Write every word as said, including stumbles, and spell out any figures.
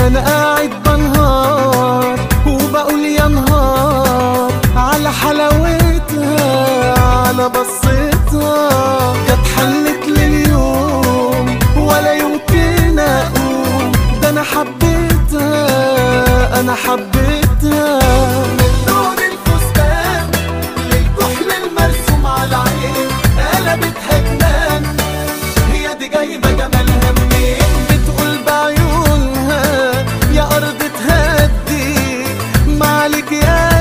انا قاعد بنهار وبقول يا نهار على حلاوتها، على بصتها. كانت حلت لي اليوم ولا يمكن اقوم، ده انا حبيتها انا حبيتها. من لون الفستان للكحل المرسوم على العين قلبتها جنان، هي دي جايبه جمالها منين؟ بتقول بعيونها يا ارض تهدي معلك يا